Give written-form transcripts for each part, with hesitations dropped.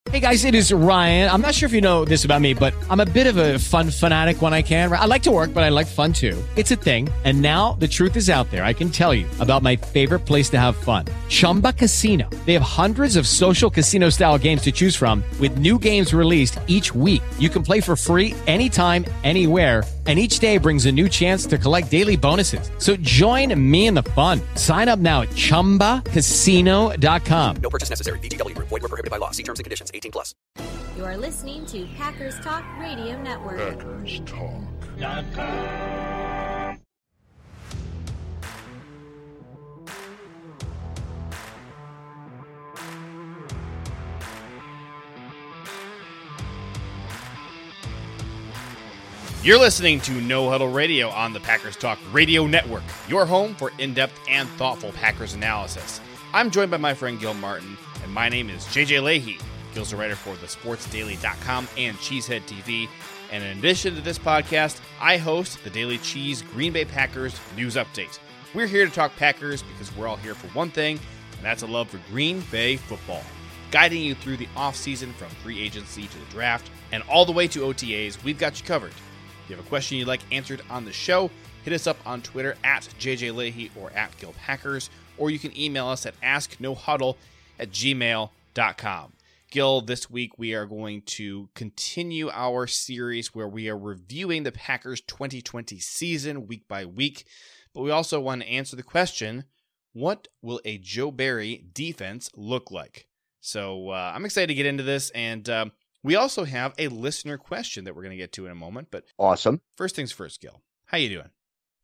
Hey guys, it is Ryan. I'm not sure if you know this about me, but I'm a bit of a fun fanatic when I can. I like to work, but I like fun too. It's a thing. And now the truth is out there. I can tell you about my favorite place to have fun. Chumba Casino. They have hundreds of social casino style games to choose from with new games released each week. You can play for free anytime, anywhere. And each day brings a new chance to collect daily bonuses. So join me in the fun. Sign up now at ChumbaCasino.com. No purchase necessary. VGW. Void where prohibited by law. See terms and conditions. 18+. You are listening to Packers Talk Radio Network. PackersTalk.com. You're listening to No Huddle Radio on the Packers Talk Radio Network, your home for in-depth and thoughtful Packers analysis. I'm joined by my friend Gil Martin, and my name is JJ Leahy. Gil's a writer for thesportsdaily.com and Cheesehead TV. And in addition to this podcast, I host the Daily Cheese Green Bay Packers News Update. We're here to talk Packers because we're all here for one thing, and that's a love for Green Bay football. Guiding you through the offseason from free agency to the draft and all the way to OTAs, we've got you covered. If you have a question you'd like answered on the show, hit us up on Twitter at JJ Leahy or at Gil Packers, or you can email us at asknohuddle@gmail.com. Gil, this week we are going to continue our series where we are reviewing the Packers 2020 season week by week, but we also want to answer the question, what will a Joe Barry defense look like? So I'm excited to get into this, and we also have a listener question that we're going to get to in a moment. But awesome. First things first, Gil. How you doing?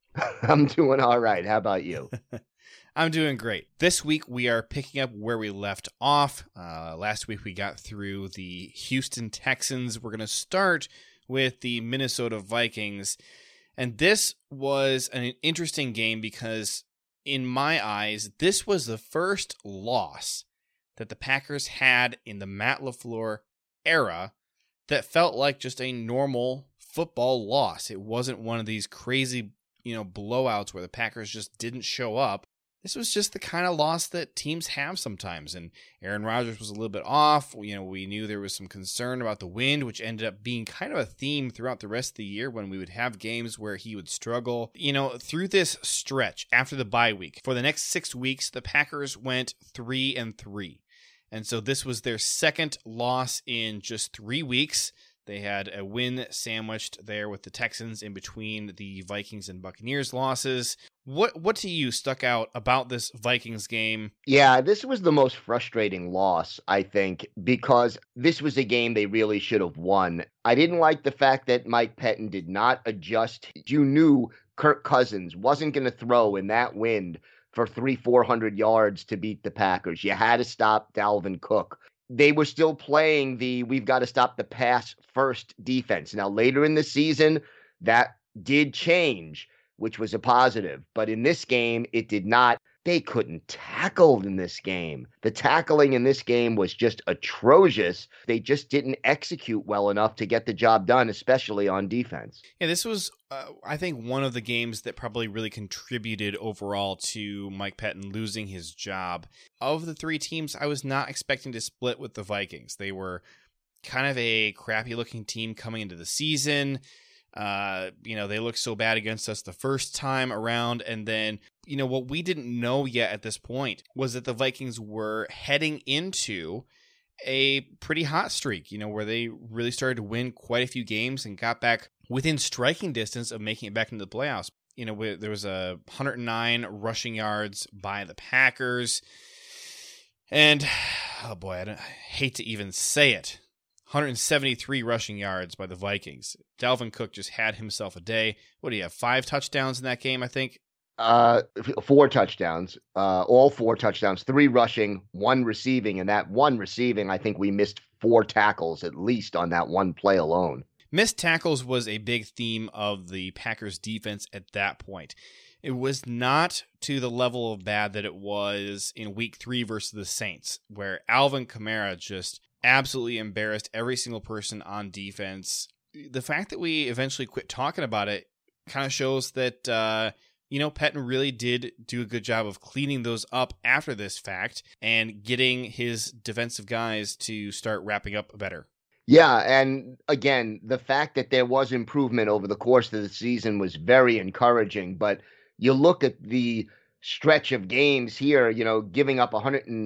I'm doing all right. How about you? I'm doing great. This week we are picking up where we left off. Last week we got through the Houston Texans. We're going to start with the Minnesota Vikings. And this was an interesting game because, in my eyes, this was the first loss that the Packers had in the Matt LaFleur era that felt like just a normal football loss. It wasn't one of these crazy, blowouts where the Packers just didn't show up. This was just the kind of loss that teams have sometimes, and Aaron Rodgers was a little bit off. We knew there was some concern about the wind, which ended up being kind of a theme throughout the rest of the year when we would have games where he would struggle. Through this stretch after the bye week, for the next 6 weeks, the Packers went 3-3. And so this was their second loss in just 3 weeks. They had a win sandwiched there with the Texans in between the Vikings and Buccaneers losses. What to you stuck out about this Vikings game? Yeah, this was the most frustrating loss, I think, because this was a game they really should have won. I didn't like the fact that Mike Pettin did not adjust. You knew Kirk Cousins wasn't going to throw in that wind for 300-400 yards to beat the Packers. You had to stop Dalvin Cook. They were still playing we've got to stop the pass first defense. Now, later in the season, that did change, which was a positive. But in this game, it did not. They couldn't tackle in this game. The tackling in this game was just atrocious. They just didn't execute well enough to get the job done, especially on defense. Yeah, this was, I think, one of the games that probably really contributed overall to Mike Pettin losing his job. Of the three teams, I was not expecting to split with the Vikings. They were kind of a crappy-looking team coming into the season. They looked so bad against us the first time around, and then what we didn't know yet at this point was that the Vikings were heading into a pretty hot streak, where they really started to win quite a few games and got back within striking distance of making it back into the playoffs. There was 109 rushing yards by the Packers, and oh boy, I hate to even say it, 173 rushing yards by the Vikings. Dalvin Cook just had himself a day. What do you have, 5 touchdowns in that game, I think? 4 touchdowns, all 4 touchdowns, 3 rushing, 1 receiving. And that 1 receiving, I think we missed 4 tackles at least on that one play alone. Missed tackles was a big theme of the Packers defense at that point. It was not to the level of bad that it was in week 3 versus the Saints, where Alvin Kamara just absolutely embarrassed every single person on defense. The fact that we eventually quit talking about it kind of shows that Pettine really did do a good job of cleaning those up after this fact and getting his defensive guys to start wrapping up better. Yeah, and again, the fact that there was improvement over the course of the season was very encouraging, but you look at the stretch of games here, giving up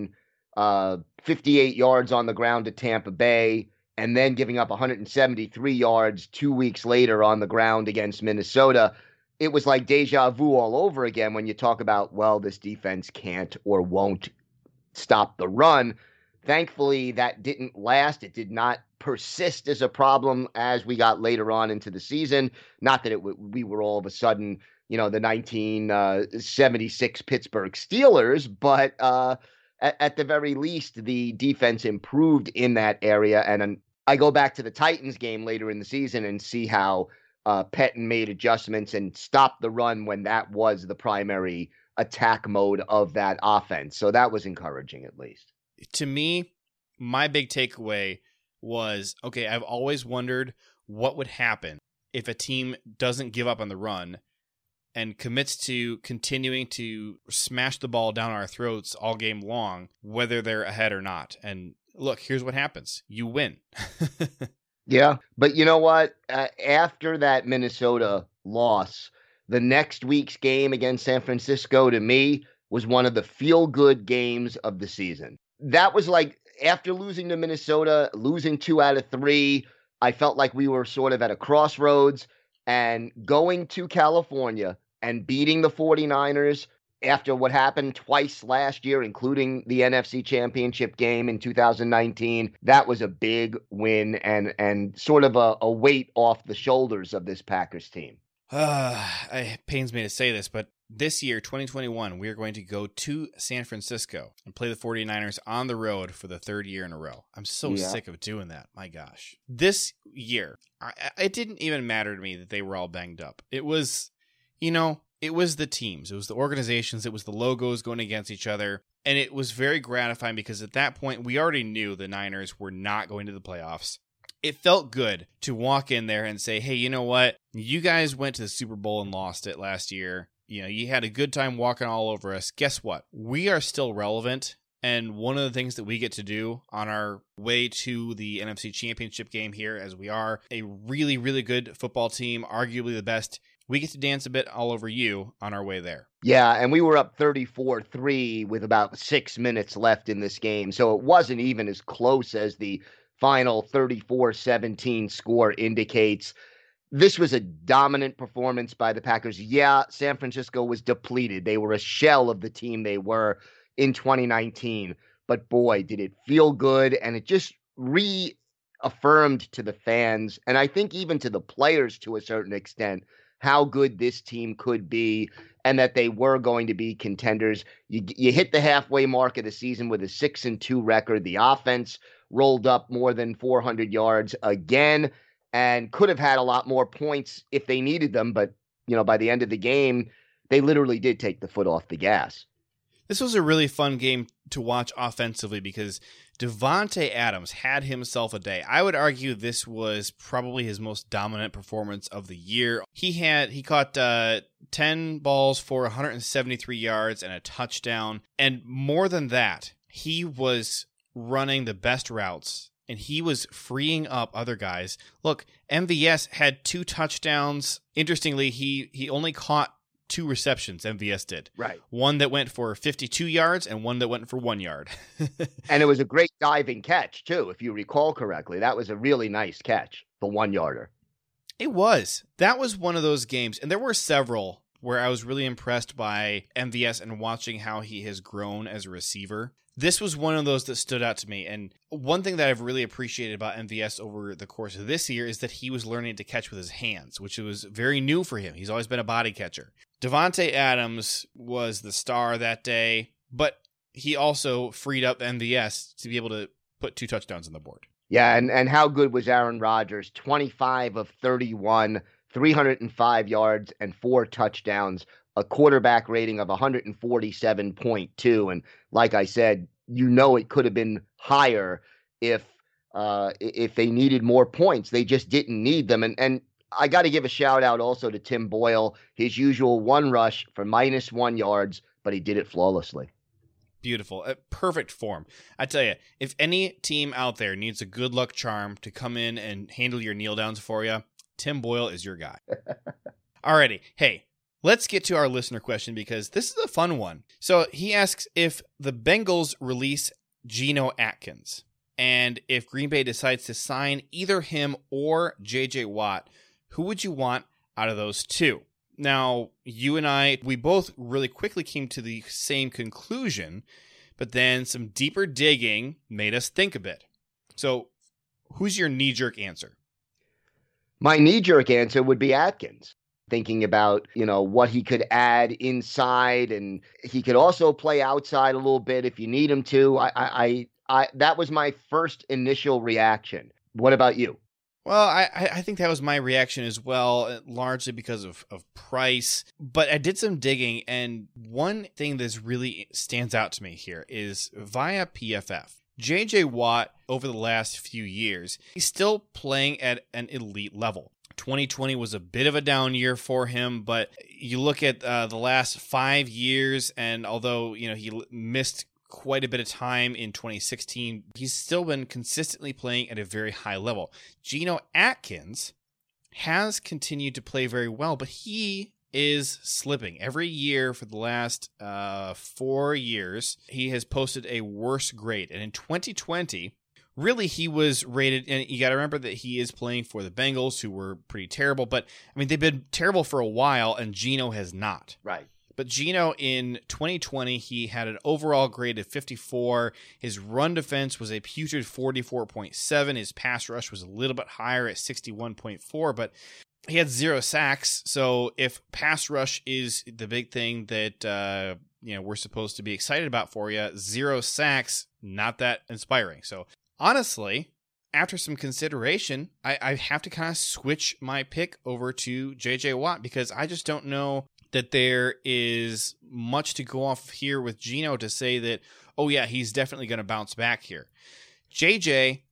158 yards on the ground to Tampa Bay, and then giving up 173 yards 2 weeks later on the ground against Minnesota. It was like deja vu all over again when you talk about, well, this defense can't or won't stop the run. Thankfully, that didn't last. It did not persist as a problem as we got later on into the season. Not that we were all of a sudden, the 1976 Pittsburgh Steelers, but at the very least, the defense improved in that area. And I go back to the Titans game later in the season and see how Pettine made adjustments and stopped the run when that was the primary attack mode of that offense. So that was encouraging, at least. To me, my big takeaway was, okay, I've always wondered what would happen if a team doesn't give up on the run and commits to continuing to smash the ball down our throats all game long, whether they're ahead or not. And look, here's what happens. You win. Yeah, but you know what? After that Minnesota loss, the next week's game against San Francisco, to me, was one of the feel-good games of the season. That was like, after losing to Minnesota, losing 2 out of 3, I felt like we were sort of at a crossroads, and going to California and beating the 49ers after what happened twice last year, including the NFC Championship game in 2019, that was a big win and sort of a weight off the shoulders of this Packers team. It pains me to say this, but this year, 2021, we are going to go to San Francisco and play the 49ers on the road for the 3rd year in a row. I'm so sick of doing that. My gosh. This year, it didn't even matter to me that they were all banged up. It was, it was the teams. It was the organizations. It was the logos going against each other. And it was very gratifying because at that point, we already knew the Niners were not going to the playoffs. It felt good to walk in there and say, hey, you know what? You guys went to the Super Bowl and lost it last year. You had a good time walking all over us. Guess what? We are still relevant. And one of the things that we get to do on our way to the NFC Championship game here, as we are a really, really good football team, arguably the best, we get to dance a bit all over you on our way there. Yeah, and we were up 34-3 with about 6 minutes left in this game. So it wasn't even as close as the final 34-17 score indicates. This was a dominant performance by the Packers. Yeah, San Francisco was depleted. They were a shell of the team they were in 2019. But boy, did it feel good. And it just reaffirmed to the fans, and I think even to the players to a certain extent, how good this team could be and that they were going to be contenders. You hit the halfway mark of the season with a 6-2 record. The offense rolled up more than 400 yards again and could have had a lot more points if they needed them. But, by the end of the game, they literally did take the foot off the gas. This was a really fun game to watch offensively because Davante Adams had himself a day. I would argue this was probably his most dominant performance of the year. He caught 10 balls for 173 yards and a touchdown. And more than that, he was running the best routes and he was freeing up other guys. Look, MVS had 2 touchdowns. Interestingly, he only caught 2 receptions, MVS did. Right. One that went for 52 yards and one that went for 1 yard. And it was a great diving catch, too, if you recall correctly. That was a really nice catch, the 1-yarder. It was. That was one of those games, and there were several where I was really impressed by MVS and watching how he has grown as a receiver. This was one of those that stood out to me, and one thing that I've really appreciated about MVS over the course of this year is that he was learning to catch with his hands, which was very new for him. He's always been a body catcher. Davante Adams was the star that day, but he also freed up MVS to be able to put 2 touchdowns on the board. Yeah, and how good was Aaron Rodgers? 25 of 31, 305 yards and 4 touchdowns, a quarterback rating of 147.2. And like I said, it could have been higher if they needed more points. They just didn't need them. And I got to give a shout out also to Tim Boyle, his usual one rush for -1 yards, but he did it flawlessly. Beautiful. Perfect form. I tell you, if any team out there needs a good luck charm to come in and handle your kneel downs for you, Tim Boyle is your guy. Alrighty. Hey, let's get to our listener question because this is a fun one. So he asks if the Bengals release Geno Atkins and if Green Bay decides to sign either him or J.J. Watt, who would you want out of those two? Now, you and I, we both really quickly came to the same conclusion, but then some deeper digging made us think a bit. So, who's your knee-jerk answer? My knee-jerk answer would be Atkins. Thinking about, what he could add inside, and he could also play outside a little bit if you need him to. I that was my first initial reaction. What about you? Well, I think that was my reaction as well, largely because of price. But I did some digging, and one thing that really stands out to me here is via PFF. J.J. Watt, over the last few years, he's still playing at an elite level. 2020 was a bit of a down year for him, but you look at the last 5 years, and although he missed quite a bit of time in 2016, he's still been consistently playing at a very high level. Geno Atkins has continued to play very well, but he is slipping. Every year for the last 4 years, he has posted a worse grade. And in 2020, really he was rated, and you got to remember that he is playing for the Bengals, who were pretty terrible. But, they've been terrible for a while, and Geno has not. Right. But Geno in 2020, he had an overall grade of 54. His run defense was a putrid 44.7. His pass rush was a little bit higher at 61.4, but he had 0 sacks. So if pass rush is the big thing that we're supposed to be excited about for you, 0 sacks, not that inspiring. So honestly, after some consideration, I have to kind of switch my pick over to J.J. Watt because I just don't know that there is much to go off here with Geno to say that, oh yeah, he's definitely going to bounce back here. JJ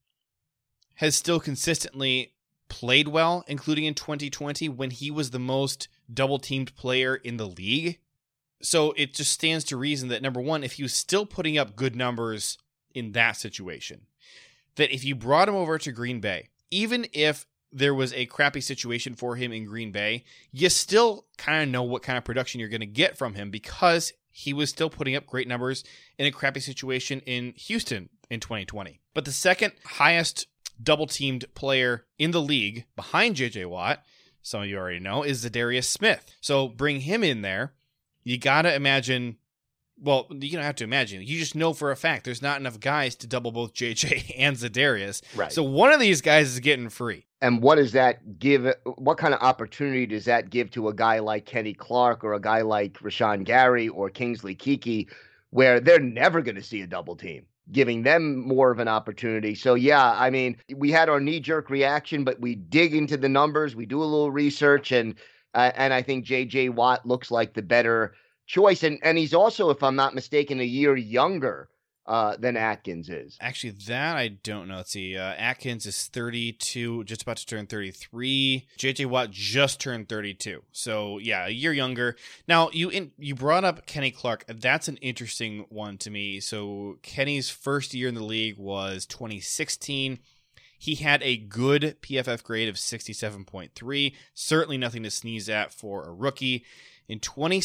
has still consistently played well, including in 2020 when he was the most double-teamed player in the league. So it just stands to reason that, number one, if he was still putting up good numbers in that situation, that if you brought him over to Green Bay, even if there was a crappy situation for him in Green Bay, you still kind of know what kind of production you're going to get from him because he was still putting up great numbers in a crappy situation in Houston in 2020. But the second highest double-teamed player in the league behind J.J. Watt, some of you already know, is Za'Darius Smith. So bring him in there. You got to imagine, well, you don't have to imagine. You just know for a fact there's not enough guys to double both J.J. and Za'Darius. Right. So one of these guys is getting free. And what does that give? What kind of opportunity does that give to a guy like Kenny Clark or a guy like Rashawn Gary or Kingsley Keke, where they're never going to see a double team, giving them more of an opportunity? So, yeah, we had our knee-jerk reaction, but we dig into the numbers, we do a little research, and I think J.J. Watt looks like the better choice. And he's also, if I'm not mistaken, a year younger than Atkins is. Actually, that I don't know. Let's see. Atkins is 32, just about to turn 33. J.J. Watt just turned 32. So, yeah, a year younger. Now, you brought up Kenny Clark. That's an interesting one to me. So, Kenny's first year in the league was 2016. He had a good PFF grade of 67.3. Certainly nothing to sneeze at for a rookie. In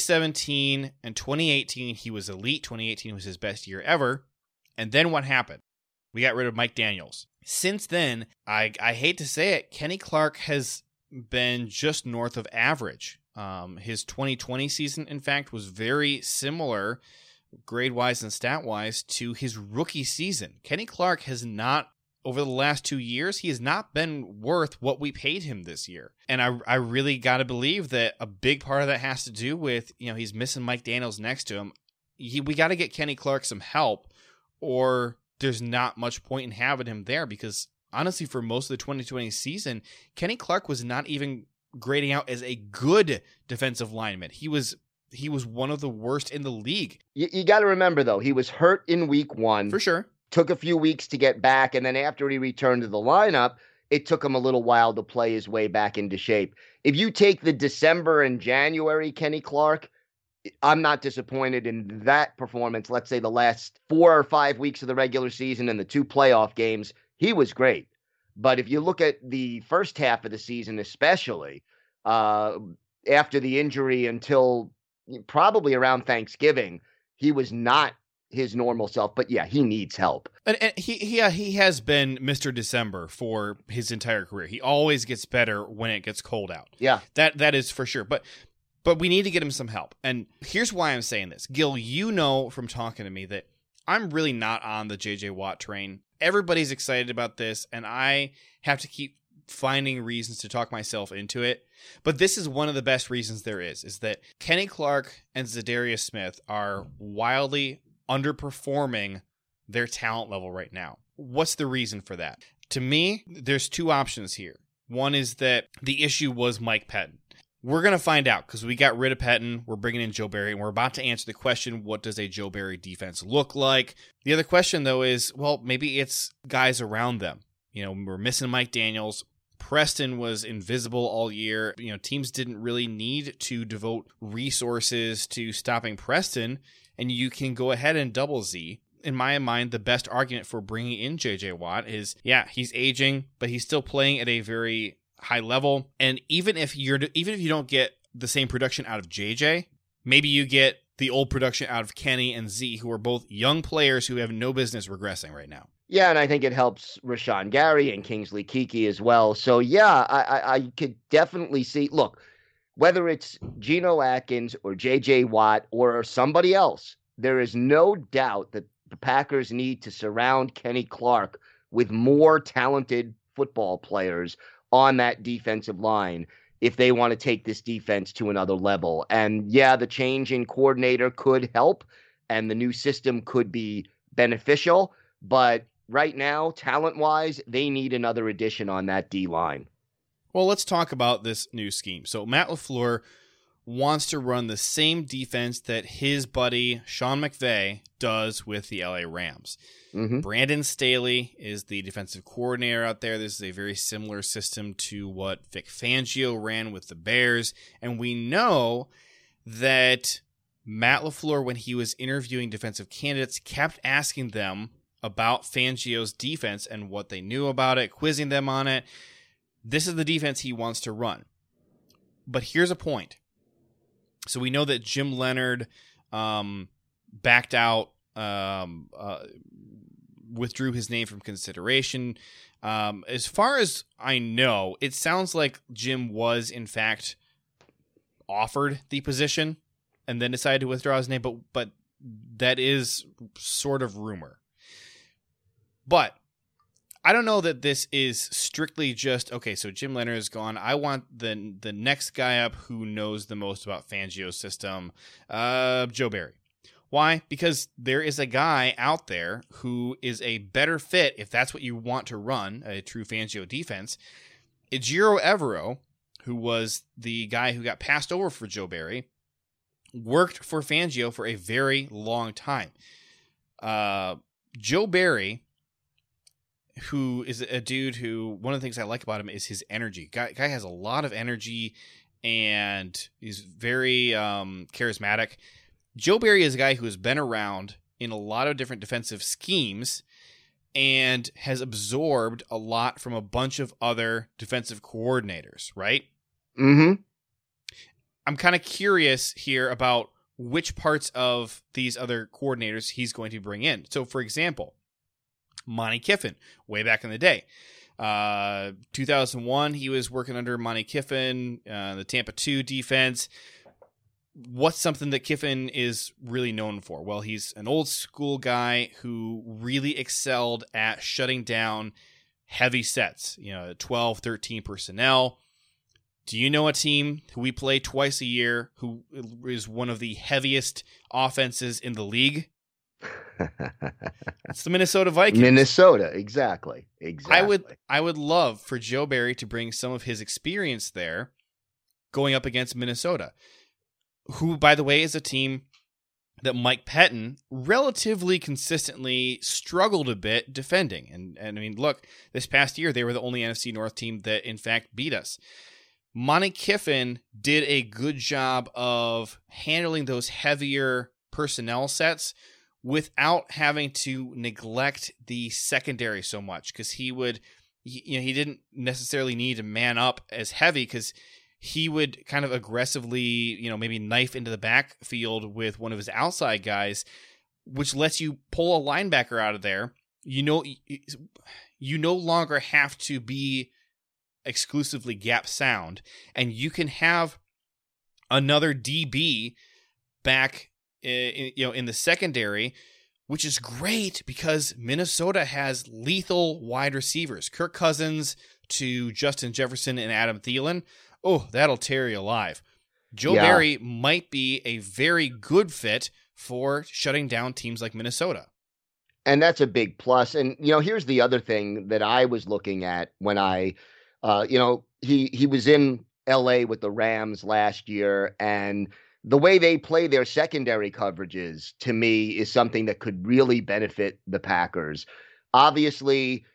2017 and 2018, he was elite. 2018 was his best year ever. And then what happened? We got rid of Mike Daniels. Since then, I hate to say it, Kenny Clark has been just north of average. His 2020 season, in fact, was very similar grade-wise and stat-wise to his rookie season. Kenny Clark has not, over the last 2 years, he has not been worth what we paid him this year. And I really got to believe that a big part of that has to do with, he's missing Mike Daniels next to him. We got to get Kenny Clark some help, or there's not much point in having him there because, honestly, for most of the 2020 season, Kenny Clark was not even grading out as a good defensive lineman. He was one of the worst in the league. You got to remember, though, he was hurt in week 1. For sure. Took a few weeks to get back, and then after he returned to the lineup, it took him a little while to play his way back into shape. If you take the December and January Kenny Clark, I'm not disappointed in that performance. Let's say the last 4 or 5 weeks of the regular season and the 2 playoff games, he was great. But if you look at the first half of the season, especially after the injury until probably around Thanksgiving, he was not his normal self. But yeah, he needs help. And he has been Mr. December for his entire career. He always gets better when it gets cold out. Yeah, that is for sure. But we need to get him some help. And here's why I'm saying this. Gil, you know from talking to me that I'm really not on the J.J. Watt train. Everybody's excited about this, and I have to keep finding reasons to talk myself into it. But this is one of the best reasons there is that Kenny Clark and Za'Darius Smith are wildly underperforming their talent level right now. What's the reason for that? To me, there's 2 options here. One is that the issue was Mike Pettin. We're going to find out because we got rid of Pettin. We're bringing in Joe Barry, and we're about to answer the question, what does a Joe Barry defense look like? The other question, though, is, well, maybe it's guys around them. We're missing Mike Daniels. Preston was invisible all year. Teams didn't really need to devote resources to stopping Preston, and you can go ahead and double Z. In my mind, the best argument for bringing in J.J. Watt is, yeah, he's aging, but he's still playing at a very high level. And even if you don't get the same production out of JJ, maybe you get the old production out of Kenny and Z, who are both young players who have no business regressing right now. Yeah, and I think it helps Rashawn Gary and Kingsley Keke as well. So yeah, I could definitely see, look, whether it's Geno Atkins or JJ Watt or somebody else, there is no doubt that the Packers need to surround Kenny Clark with more talented football players on that defensive line if they want to take this defense to another level. And yeah, the change in coordinator could help and the new system could be beneficial, but right now, talent-wise, they need another addition on that D-line. Well, let's talk about this new scheme. So Matt LaFleur wants to run the same defense that his buddy Sean McVay does with the LA Rams. Mm-hmm. Brandon Staley is the defensive coordinator out there. This is a very similar system to what Vic Fangio ran with the Bears. And we know that Matt LaFleur, when he was interviewing defensive candidates, kept asking them about Fangio's defense and what they knew about it, quizzing them on it. This is the defense he wants to run. But here's a point. So we know that Jim Leonard backed out, withdrew his name from consideration. As far as I know, it sounds like Jim was, in fact, offered the position and then decided to withdraw his name, but that is sort of rumor. But I don't know that this is strictly just, okay, so Jim Leonard is gone. I want the next guy up who knows the most about Fangio's system, Joe Barry. Why? Because there is a guy out there who is a better fit, if that's what you want to run, a true Fangio defense. Ejiro Evero, who was the guy who got passed over for Joe Barry, worked for Fangio for a very long time. Joe Barry, who is a dude who, one of the things I like about him is his energy. Guy has a lot of energy and he's very charismatic. Joe Barry is a guy who has been around in a lot of different defensive schemes and has absorbed a lot from a bunch of other defensive coordinators, right? Mm-hmm. I'm kind of curious here about which parts of these other coordinators he's going to bring in. So, for example, Monty Kiffin, way back in the day. 2001, he was working under Monty Kiffin, the Tampa 2 defense. What's something that Kiffin is really known for? Well, he's an old school guy who really excelled at shutting down heavy sets, 12, 13 personnel. Do you know a team who we play twice a year who is one of the heaviest offenses in the league? It's the Minnesota Vikings. Minnesota, exactly. I would love for Joe Barry to bring some of his experience there going up against Minnesota, who, by the way, is a team that Mike Pettin relatively consistently struggled a bit defending. And I mean, look, this past year, they were the only NFC North team that, in fact, beat us. Monte Kiffin did a good job of handling those heavier personnel sets without having to neglect the secondary so much, because he didn't necessarily need to man up as heavy, because he would kind of aggressively, maybe knife into the backfield with one of his outside guys, which lets you pull a linebacker out of there. You no longer have to be exclusively gap sound, and you can have another DB back in the secondary, which is great because Minnesota has lethal wide receivers. Kirk Cousins to Justin Jefferson and Adam Thielen. Oh, that'll tear you alive. Joe Barry might be a very good fit for shutting down teams like Minnesota. And that's a big plus. And, here's the other thing that I was looking at when he was in LA with the Rams last year, and the way they play their secondary coverages, to me, is something that could really benefit the Packers. Obviously,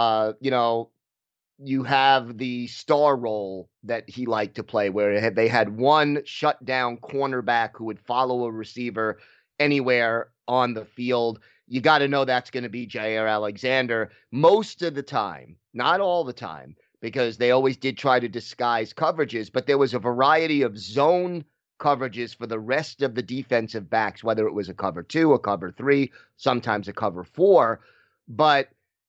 you have the star role that he liked to play, where they had one shutdown cornerback who would follow a receiver anywhere on the field. You got to know that's going to be Jair Alexander most of the time, not all the time, because they always did try to disguise coverages, but there was a variety of zone coverages for the rest of the defensive backs, whether it was a cover 2, a cover 3, sometimes a cover 4. But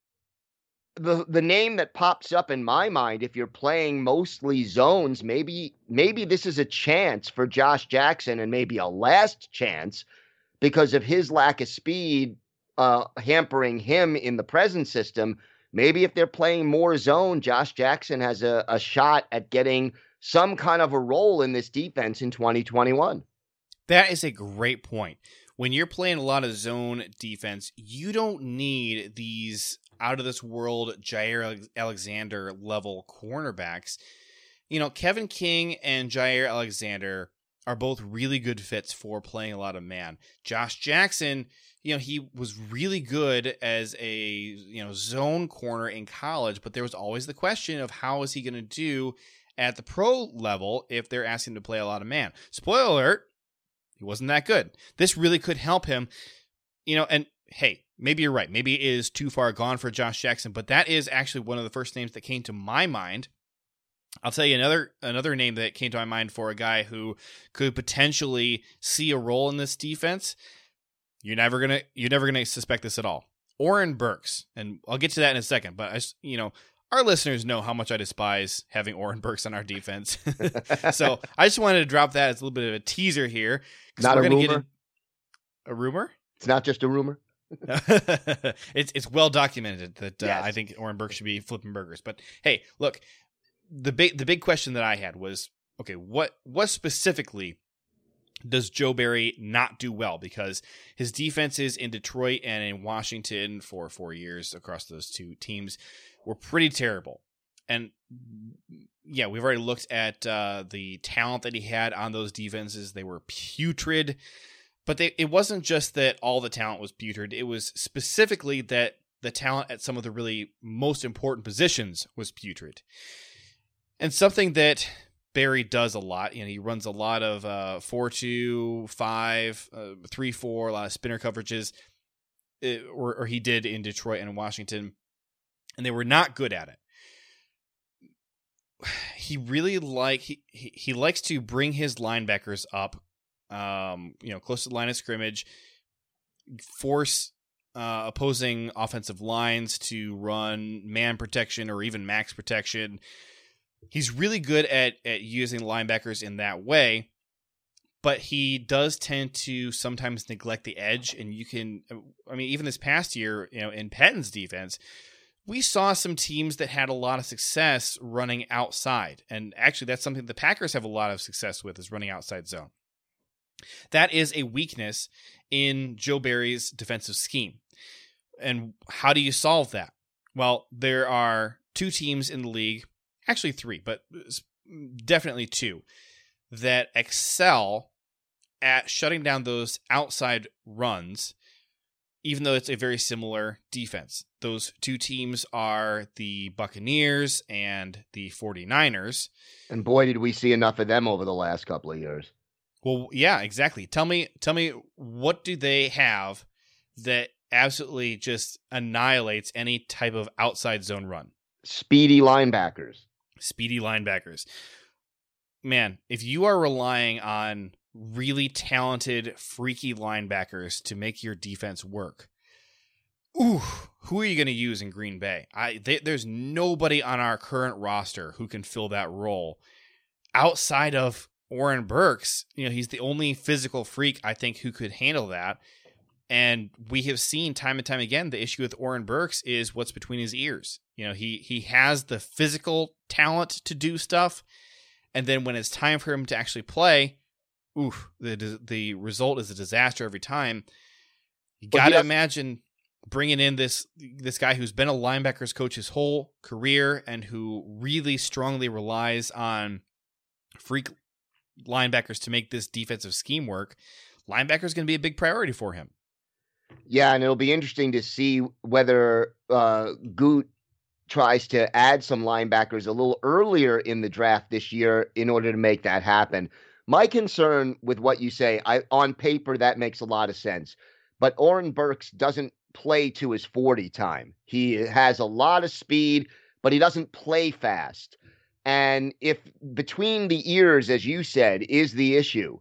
the name that pops up in my mind, if you're playing mostly zones, maybe this is a chance for Josh Jackson, and maybe a last chance because of his lack of speed hampering him in the present system. Maybe if they're playing more zone, Josh Jackson has a shot at getting some kind of a role in this defense in 2021. That is a great point. When you're playing a lot of zone defense, you don't need these out-of-this-world Jair Alexander level cornerbacks. Kevin King and Jair Alexander are both really good fits for playing a lot of man. Josh Jackson, he was really good as a zone corner in college, but there was always the question of how is he going to do at the pro level if they're asking him to play a lot of man. Spoiler alert, he wasn't that good. This really could help him, and hey, maybe you're right. Maybe it is too far gone for Josh Jackson, but that is actually one of the first names that came to my mind. I'll tell you another name that came to my mind for a guy who could potentially see a role in this defense. You're never gonna suspect this at all. Oren Burks, and I'll get to that in a second. But our listeners know how much I despise having Oren Burks on our defense. So I just wanted to drop that as a little bit of a teaser here. Not a rumor. A rumor? It's not just a rumor. It's well documented that Yes. I think Oren Burks should be flipping burgers. But hey, look, the big question that I had was, okay, what specifically does Joe Barry not do well? Because his defenses in Detroit and in Washington for 4 years across those two teams were pretty terrible. And yeah, we've already looked at the talent that he had on those defenses. They were putrid. But it wasn't just that all the talent was putrid. It was specifically that the talent at some of the really most important positions was putrid. And something that Barry does a lot, he runs a lot of 4-2, 5, 3-4, a lot of spinner coverages, or he did in Detroit and Washington, and they were not good at it. He really he likes to bring his linebackers up, close to the line of scrimmage, force opposing offensive lines to run man protection or even max protection. He's really good at using linebackers in that way, but he does tend to sometimes neglect the edge. And even this past year, in Pettin's defense, we saw some teams that had a lot of success running outside. And actually, that's something the Packers have a lot of success with, is running outside zone. That is a weakness in Joe Barry's defensive scheme. And how do you solve that? Well, there are two teams in the league, actually three, but definitely two, that excel at shutting down those outside runs, even though it's a very similar defense. Those two teams are the Buccaneers and the 49ers. And boy, did we see enough of them over the last couple of years. Well, yeah, exactly. Tell me what do they have that absolutely just annihilates any type of outside zone run? Speedy linebackers. Man, if you are relying on really talented, freaky linebackers to make your defense work, who are you going to use in Green Bay? There's nobody on our current roster who can fill that role outside of Oren Burks. He's the only physical freak, I think, who could handle that. And we have seen time and time again, the issue with Oren Burks is what's between his ears. He has the physical talent to do stuff. And then when it's time for him to actually play, the result is a disaster every time. You got to imagine bringing in this guy who's been a linebackers coach his whole career and who really strongly relies on freak linebackers to make this defensive scheme work. Linebacker is going to be a big priority for him. Yeah, and it'll be interesting to see whether Goot tries to add some linebackers a little earlier in the draft this year in order to make that happen. My concern with what you say, on paper, that makes a lot of sense. But Oren Burks doesn't play to his 40 time. He has a lot of speed, but he doesn't play fast. And if between the ears, as you said, is the issue,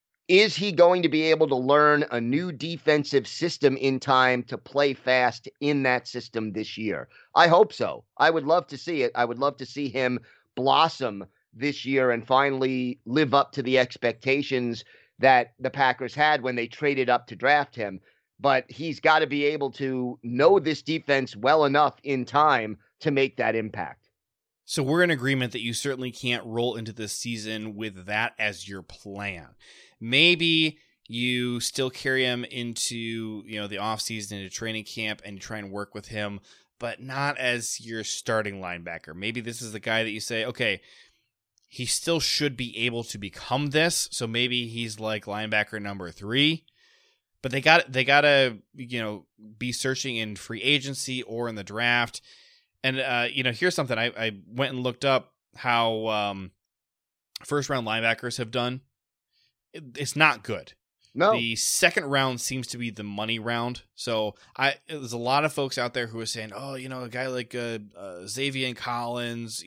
is he going to be able to learn a new defensive system in time to play fast in that system this year? I hope so. I would love to see it. I would love to see him blossom this year and finally live up to the expectations that the Packers had when they traded up to draft him. But he's got to be able to know this defense well enough in time to make that impact. So we're in agreement that you certainly can't roll into this season with that as your plan. Maybe you still carry him into, the offseason, into training camp, and you try and work with him, but not as your starting linebacker. Maybe this is the guy that you say, okay, he still should be able to become this, so maybe he's like linebacker number 3. But they got to be searching in free agency or in the draft. And here's something I went and looked up how first round linebackers have done. It's not good. No. The second round seems to be the money round. So there's a lot of folks out there who are saying, a guy like Xavier Collins,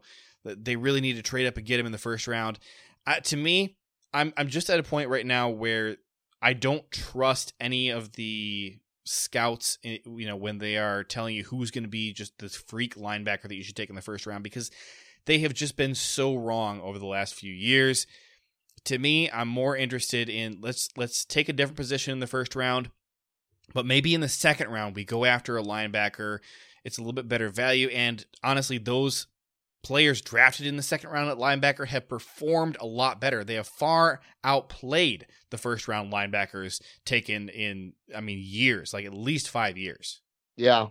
they really need to trade up and get him in the first round. To me, I'm just at a point right now where I don't trust any of the scouts, when they are telling you who's going to be just this freak linebacker that you should take in the first round, because they have just been so wrong over the last few years. To me, I'm more interested in let's take a different position in the first round, but maybe in the second round we go after a linebacker. It's a little bit better value, and honestly, those players drafted in the second round at linebacker have performed a lot better. They have far outplayed the first round linebackers taken in, years, like at least 5 years. Yeah.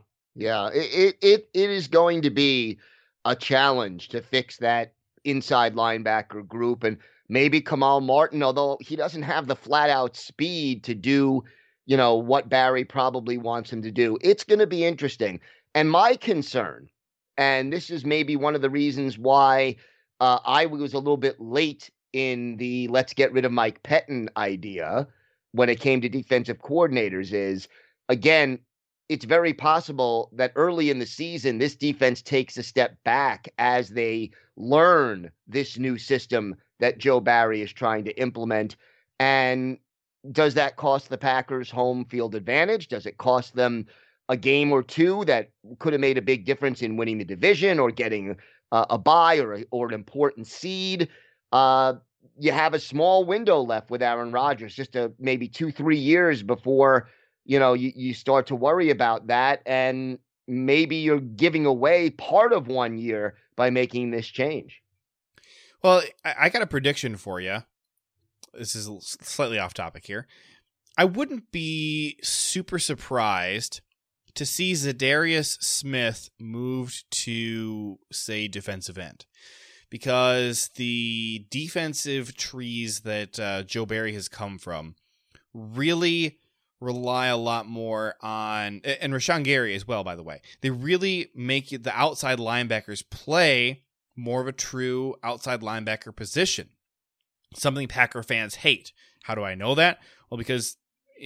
It is going to be a challenge to fix that inside linebacker group. And maybe Kamal Martin, although he doesn't have the flat out speed to do, what Barry probably wants him to do. It's going to be interesting. And my concern, and this is maybe one of the reasons why I was a little bit late in the let's get rid of Mike Pettin idea when it came to defensive coordinators, is, again, it's very possible that early in the season, this defense takes a step back as they learn this new system that Joe Barry is trying to implement. And does that cost the Packers home field advantage? Does it cost them a game or two that could have made a big difference in winning the division or getting a bye or an important seed? You have a small window left with Aaron Rodgers, just maybe 2-3 years before, you start to worry about that. And maybe you're giving away part of 1 year by making this change. Well, I got a prediction for you. This is slightly off topic here. I wouldn't be super surprised to see Zadarius Smith moved to, say, defensive end, because the defensive trees that Joe Barry has come from really rely a lot more on, and Rashawn Gary as well, by the way. They really make the outside linebackers play more of a true outside linebacker position, something Packer fans hate. How do I know that? Well, because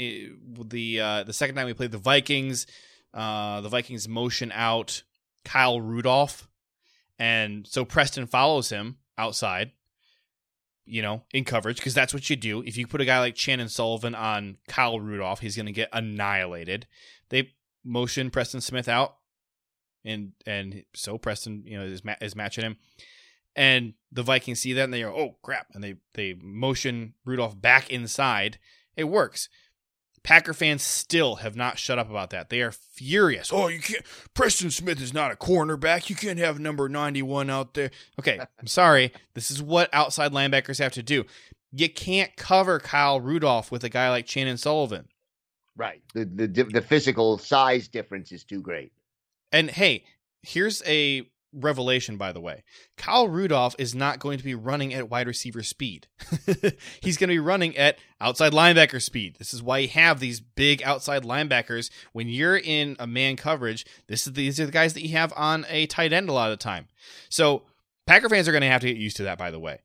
the second time we played the Vikings motion out Kyle Rudolph, and so Preston follows him outside, in coverage, because that's what you do. If you put a guy like Shannon Sullivan on Kyle Rudolph, he's going to get annihilated. They motion Preston Smith out, and so Preston, is matching him. And the Vikings see that, and they go, oh, crap. And they motion Rudolph back inside. It works. Packer fans still have not shut up about that. They are furious. Oh, you can't. Preston Smith is not a cornerback. You can't have number 91 out there. Okay, I'm sorry. This is what outside linebackers have to do. You can't cover Kyle Rudolph with a guy like Shannon Sullivan. Right. The physical size difference is too great. And hey, here's a revelation, by the way. Kyle Rudolph is not going to be running at wide receiver speed. He's going to be running at outside linebacker speed. This is why you have these big outside linebackers. When you're in a man coverage, these are the guys that you have on a tight end a lot of the time. So Packer fans are going to have to get used to that, by the way.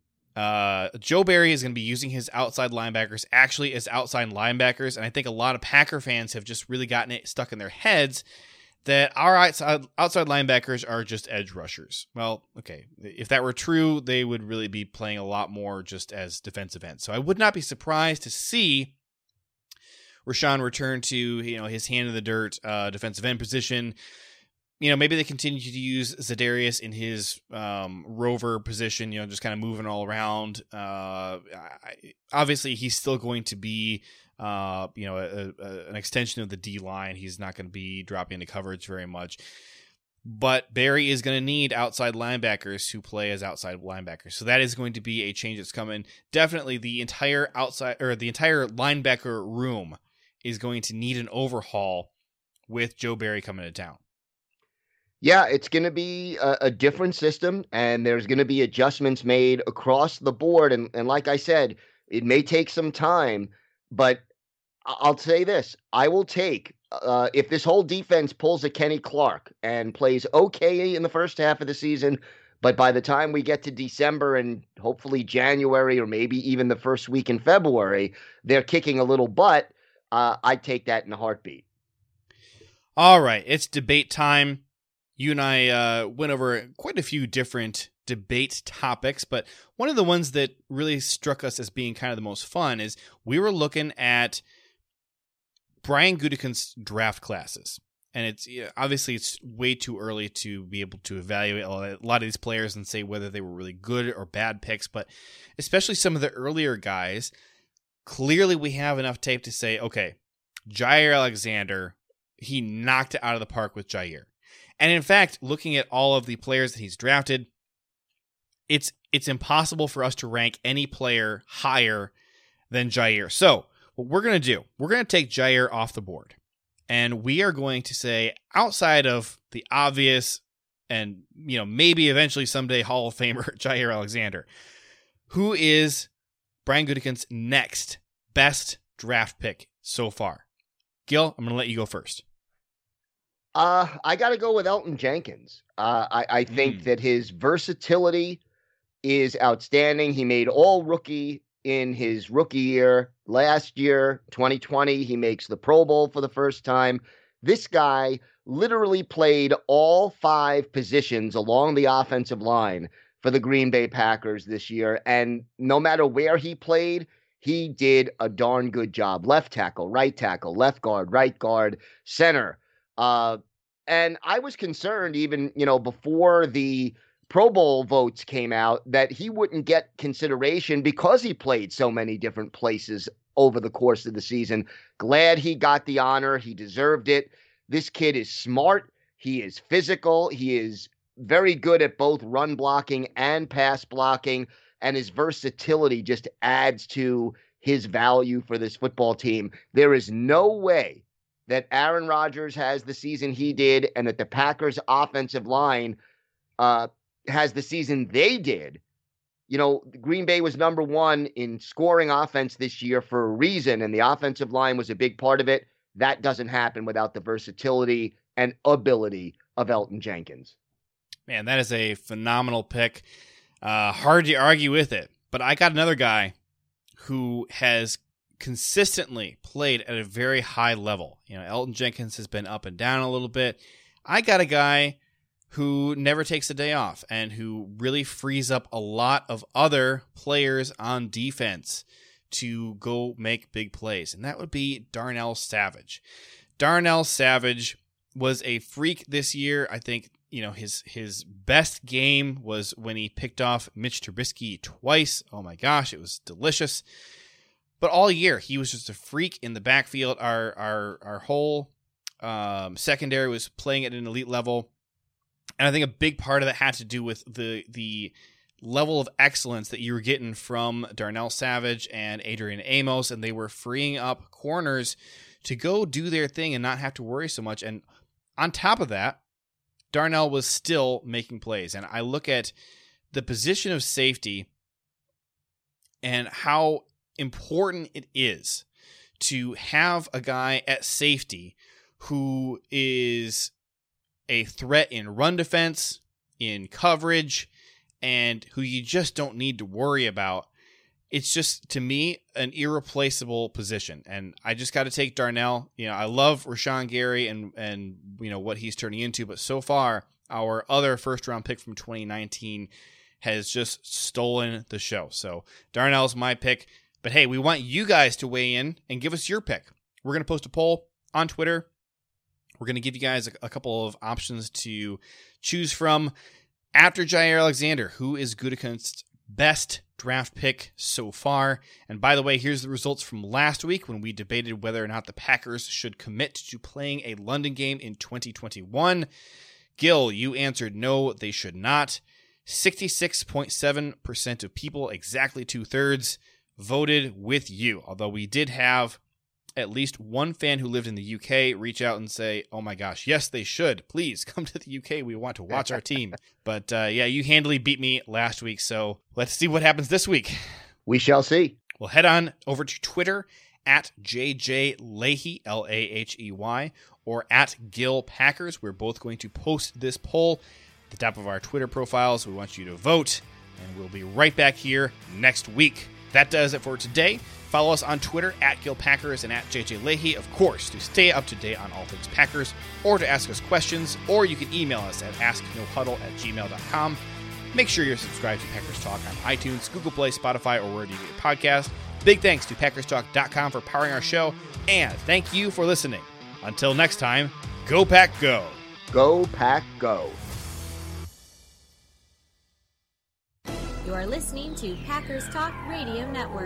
Joe Barry is going to be using his outside linebackers actually as outside linebackers, and I think a lot of Packer fans have just really gotten it stuck in their heads that our outside linebackers are just edge rushers. Well, okay, if that were true, they would really be playing a lot more just as defensive ends. So I would not be surprised to see Rashawn return to his hand in the dirt defensive end position. Maybe they continue to use Za'Darius in his rover position, just kind of moving all around. Obviously, he's still going to be an extension of the D line. He's not going to be dropping into coverage very much. But Barry is going to need outside linebackers who play as outside linebackers. So that is going to be a change that's coming. Definitely the entire linebacker room is going to need an overhaul with Joe Barry coming to town. Yeah, it's going to be a different system, and there's going to be adjustments made across the board. And like I said, it may take some time, but I'll say this. I will take, if this whole defense pulls a Kenny Clark and plays okay in the first half of the season, but by the time we get to December and hopefully January or maybe even the first week in February, they're kicking a little butt, I'd take that in a heartbeat. All right, it's debate time. You and I went over quite a few different debate topics, but one of the ones that really struck us as being kind of the most fun is we were looking at Brian Gutekunst's draft classes. And it's obviously it's way too early to be able to evaluate a lot of these players and say whether they were really good or bad picks, but especially some of the earlier guys, clearly we have enough tape to say, okay, Jaire Alexander, he knocked it out of the park with Jaire. And in fact, looking at all of the players that he's drafted, it's impossible for us to rank any player higher than Jaire. So what we're going to do, we're going to take Jaire off the board. And we are going to say, outside of the obvious and, maybe eventually someday Hall of Famer Jaire Alexander, who is Brian Gutekunst's next best draft pick so far? Gil, I'm going to let you go first. I got to go with Elton Jenkins. I think that his versatility is outstanding. He made all rookie in his rookie year. Last year, 2020, he makes the Pro Bowl for the first time. This guy literally played all 5 positions along the offensive line for the Green Bay Packers this year. And no matter where he played, he did a darn good job. Left tackle, left guard, right guard, center. And I was concerned even, before the Pro Bowl votes came out that he wouldn't get consideration because he played so many different places over the course of the season. Glad he got the honor. He deserved it. This kid is smart. He is physical. He is very good at both run blocking and pass blocking. And his versatility just adds to his value for this football team. There is no way that Aaron Rodgers has the season he did and that the Packers offensive line has the season they did, you know, Green Bay was number one in scoring offense this year for a reason, and the offensive line was a big part of it. That doesn't happen without the versatility and ability of Elgton Jenkins. Man, that is a phenomenal pick. Hard to argue with it. But I got another guy who has consistently played at a very high level. You know, Elgton Jenkins has been up and down a little bit. I got a guy who never takes a day off and who really frees up a lot of other players on defense to go make big plays, and that would be Darnell Savage. Darnell Savage was a freak this year. I think, you know, his best game was when he picked off Mitch Trubisky twice. Oh my gosh, it was delicious. But all year, he was just a freak in the backfield. Our whole secondary was playing at an elite level. And I think a big part of that had to do with the level of excellence that you were getting from Darnell Savage and Adrian Amos, and they were freeing up corners to go do their thing and not have to worry so much. And on top of that, Darnell was still making plays. And I look at the position of safety and how important it is to have a guy at safety who is a threat in run defense, in coverage, and who you just don't need to worry about. It's just, to me, an irreplaceable position. And I just got to take Darnell. You know, I love Rashawn Gary and you know what he's turning into, but so far, our other first-round pick from 2019 has just stolen the show. So Darnell's my pick. But hey, we want you guys to weigh in and give us your pick. We're going to post a poll on Twitter. We're going to give you guys a couple of options to choose from. After Jair Alexander, who is Gutekunst's best draft pick so far? And by the way, here's the results from last week when we debated whether or not the Packers should commit to playing a London game in 2021. Gil, you answered no, they should not. 66.7% of people, exactly 2/3, voted with you. Although we did have at least one fan who lived in the UK reach out and say, oh my gosh, yes, they should. Please come to the UK. We want to watch our team. But yeah, you handily beat me last week. So let's see what happens this week. We shall see. Well, head on over to Twitter at JJ Lahey, Lahey, or at Gil Packers. We're both going to post this poll at the top of our Twitter profiles. We want you to vote, and we'll be right back here next week. That does it for today. Follow us on Twitter at Gil Packers and at JJ Lahey, of course, to stay up to date on all things Packers, or to ask us questions, or you can email us at asknohuddle@gmail.com. Make sure you're subscribed to Packers Talk on iTunes, Google Play, Spotify, or wherever you get your podcast. Big thanks to PackersTalk.com for powering our show, and thank you for listening. Until next time, go Pack Go! Go Pack Go! You are listening to Packers Talk Radio Network.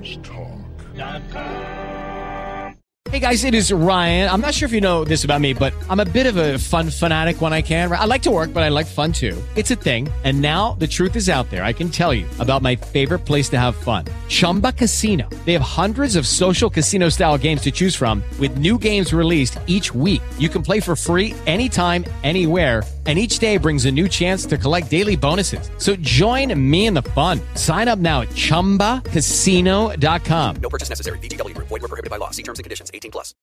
Hey guys, it is Ryan. I'm not sure if you know this about me, but I'm a bit of a fun fanatic when I can. I like to work, but I like fun too. It's a thing. And now the truth is out there. I can tell you about my favorite place to have fun. Chumba Casino. They have hundreds of social casino style games to choose from with new games released each week. You can play for free anytime, anywhere. And each day brings a new chance to collect daily bonuses. So join me in the fun. Sign up now at ChumbaCasino.com. No purchase necessary. VGW Group. Void where prohibited by law. See terms and conditions. 18+.